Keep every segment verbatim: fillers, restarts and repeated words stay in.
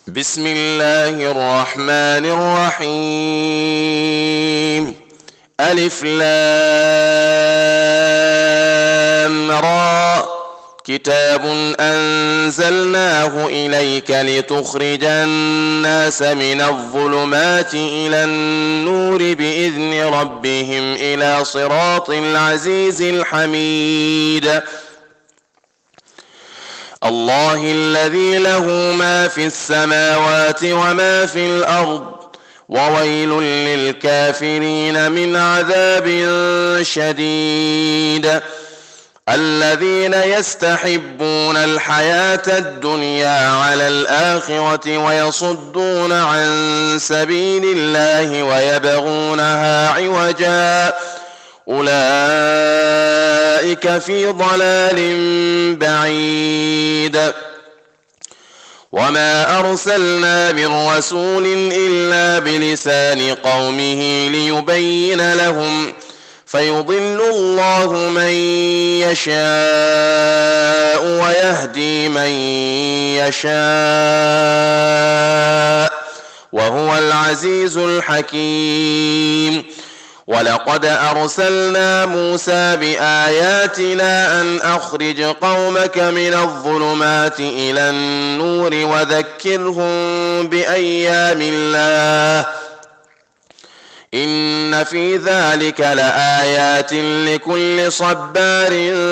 بسم الله الرحمن الرحيم. ألف لام را كتاب أنزلناه إليك لتخرج الناس من الظلمات إلى النور بإذن ربهم إلى صراط العزيز الحميد. الله الذي له ما في السماوات وما في الأرض وويل للكافرين من عذاب شديد. الذين يستحبون الحياة الدنيا على الآخرة ويصدون عن سبيل الله ويبغونها عوجا أولئك في ضلال بعيد. وما أرسلنا من رسول إلا بلسان قومه ليبين لهم فيضل الله من يشاء ويهدي من يشاء وهو العزيز الحكيم. ولقد أرسلنا موسى بآياتنا أن أخرج قومك من الظلمات إلى النور وذكرهم بأيام الله إن في ذلك لآيات لكل صبار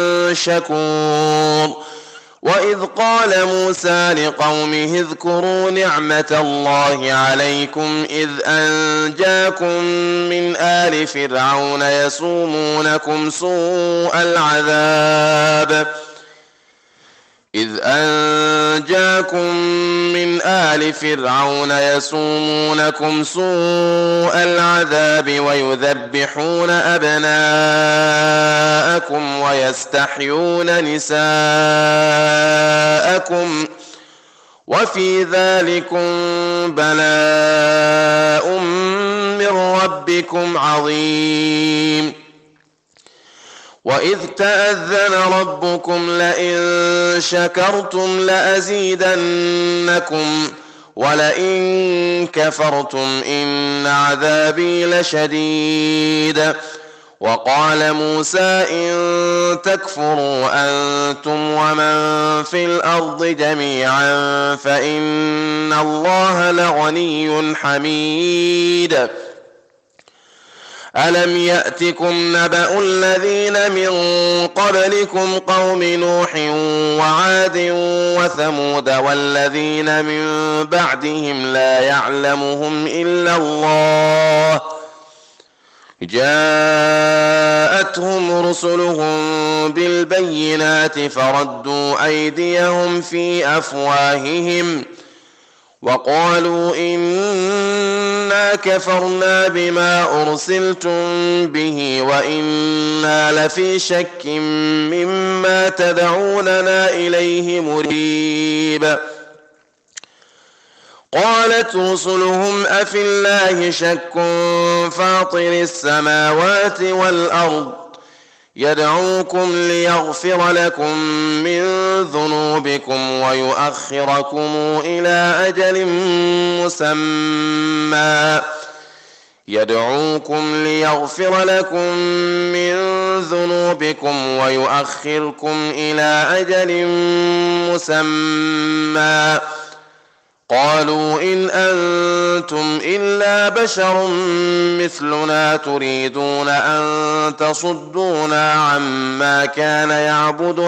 شكور. وإذ قال موسى لقومه اذكروا نعمة الله عليكم إذ أنجاكم من آل فرعون يسومونكم سوء العذاب إذ أنجاكم من آل فرعون يسومونكم سوء العذاب ويذبحون أبناءكم ويستحيون نساءكم وفي ذلكم بلاء من ربكم عظيم. وإذ تأذن ربكم لئن شكرتم لأزيدنكم ولئن كفرتم إن عذابي لشديد. وقال موسى إن تكفروا أنتم ومن في الأرض جميعا فإن الله لغني حميد. ألم يأتكم نبأ الذين من قبلكم قوم نوح وعاد وثمود والذين من بعدهم لا يعلمهم إلا الله جاءتهم رسلهم بالبينات فردوا أيديهم في أفواههم وقالوا إنا كفرنا بما أرسلتم به وإنا لفي شك مما تدعوننا إليه مريب. قالت رسلهم أفي الله شك فاطر السماوات والأرض يدعوكم ليغفر لكم من ذنوبكم ويؤخركم إلى أجل مسمى يدعوكم ليغفر لكم من ذنوبكم ويؤخركم إلى أجل مسمى قالوا إن أنتم إلا بشر مثلنا تريدون أن تصدونا عما كان يعبد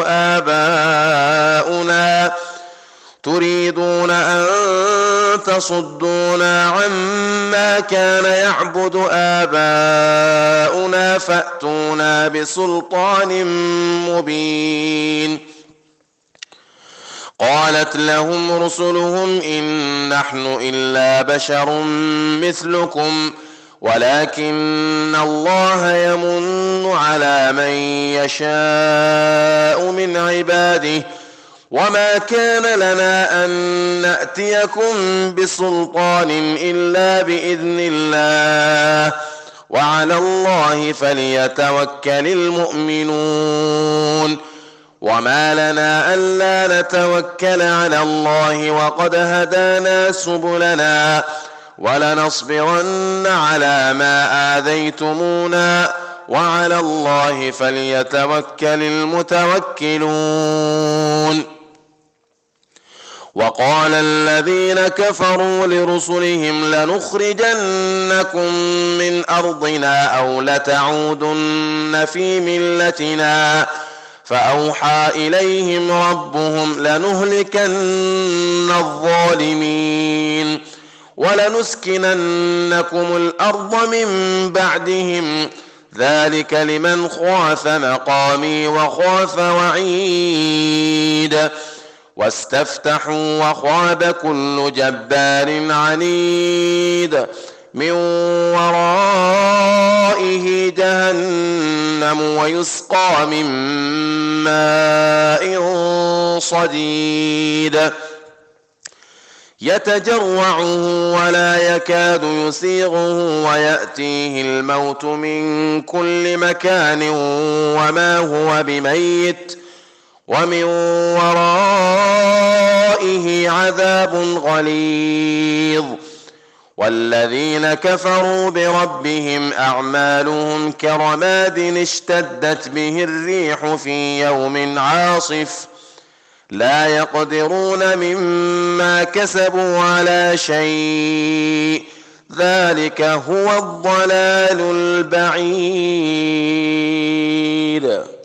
آباؤنا تريدون أن تصدونا عما كان يعبد آباؤنا فأتونا بسلطان مبين. قالت لهم رسلهم إن نحن إلا بشر مثلكم ولكن الله يمن على من يشاء من عباده وما كان لنا أن نأتيكم بسلطان إلا بإذن الله وعلى الله فليتوكل المؤمنون. وما لنا ألا نتوكل على الله وقد هدانا سبلنا ولنصبرن على ما آذيتمونا وعلى الله فليتوكل المتوكلون. وقال الذين كفروا لرسلهم لنخرجنكم من أرضنا أو لتعودن في ملتنا فأوحى إليهم ربهم لنهلكن الظالمين ولنسكننكم الأرض من بعدهم ذلك لمن خاف مقامي وخاف وعيد. واستفتحوا وخاب كل جبار عنيد من ورائه جهنم ويسقى من ماء صديد يتجرعه ولا يكاد يسيغه ويأتيه الموت من كل مكان وما هو بميت ومن ورائه عذاب غليظ. والذين كفروا بربهم أعمالهم كرماد اشتدت به الريح في يوم عاصف لا يقدرون مما كسبوا على شيء ذلك هو الضلال البعيد.